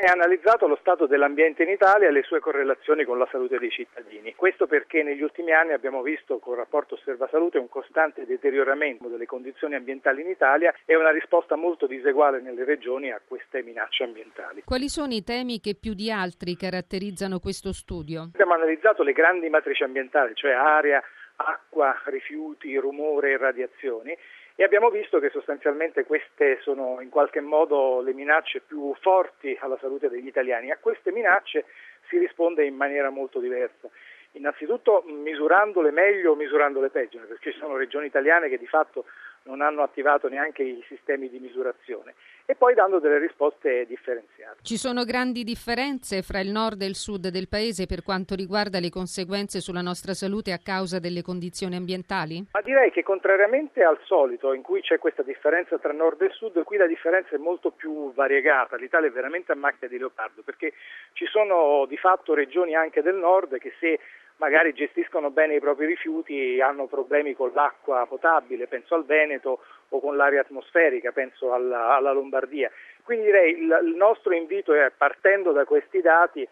Viene analizzato lo stato dell'ambiente in Italia e le sue correlazioni con la salute dei cittadini. Questo perché negli ultimi anni abbiamo visto con il rapporto Osservasalute un costante deterioramento delle condizioni ambientali in Italia e una risposta molto diseguale nelle regioni a queste minacce ambientali. Quali sono i temi che più di altri caratterizzano questo studio? Abbiamo analizzato le grandi matrici ambientali, cioè aria, acqua, rifiuti, rumore e radiazioni, e abbiamo visto che sostanzialmente queste sono in qualche modo le minacce più forti alla salute degli italiani. A queste minacce si risponde in maniera molto diversa. Innanzitutto misurandole meglio o misurandole peggio, perché ci sono regioni italiane che di fatto non hanno attivato neanche i sistemi di misurazione, e poi dando delle risposte differenziate. Ci sono grandi differenze fra il nord e il sud del paese per quanto riguarda le conseguenze sulla nostra salute a causa delle condizioni ambientali? Ma direi che contrariamente al solito, in cui c'è questa differenza tra nord e sud, qui la differenza è molto più variegata. L'Italia è veramente a macchia di leopardo, perché ci sono di fatto regioni anche del nord che, se magari gestiscono bene i propri rifiuti, hanno problemi con l'acqua potabile, penso al Veneto, o con l'aria atmosferica, penso alla Lombardia. Quindi direi il nostro invito è, partendo da questi dati,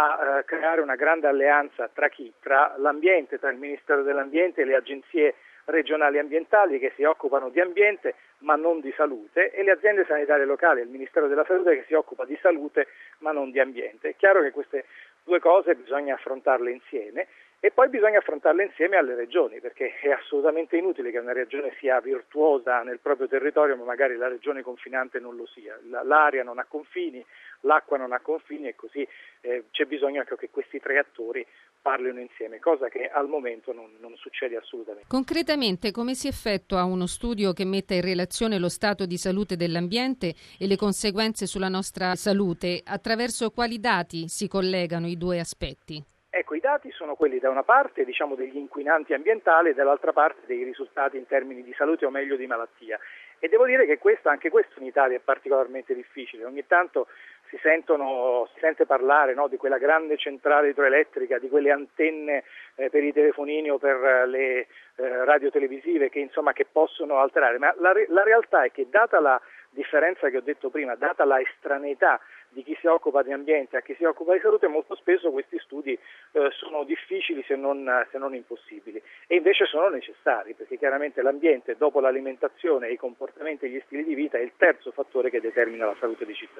a creare una grande alleanza tra l'ambiente, tra il Ministero dell'Ambiente e le agenzie regionali ambientali che si occupano di ambiente ma non di salute, e le aziende sanitarie locali, il Ministero della Salute che si occupa di salute ma non di ambiente. È chiaro che queste due cose bisogna affrontarle insieme, e poi bisogna affrontarle insieme alle regioni, perché è assolutamente inutile che una regione sia virtuosa nel proprio territorio ma magari la regione confinante non lo sia. L'aria non ha confini, l'acqua non ha confini, e così c'è bisogno anche che questi tre attori parlino insieme, cosa che al momento non succede assolutamente. Concretamente, come si effettua uno studio che metta in relazione lo stato di salute dell'ambiente e le conseguenze sulla nostra salute? Attraverso quali dati si collegano i due aspetti? Ecco, i dati sono quelli da una parte, degli inquinanti ambientali, e dall'altra parte dei risultati in termini di salute, o meglio di malattia. E devo dire che anche questo in Italia è particolarmente difficile. Ogni tanto si sente parlare, no, di quella grande centrale idroelettrica, di quelle antenne per i telefonini o per le radiotelevisive che possono alterare, ma la realtà è che, data la differenza che ho detto prima, data la estraneità di chi si occupa di ambiente a chi si occupa di salute, molto spesso questi studi sono difficili se non impossibili, e invece sono necessari, perché chiaramente l'ambiente, dopo l'alimentazione, i comportamenti e gli stili di vita, è il terzo fattore che determina la salute dei cittadini.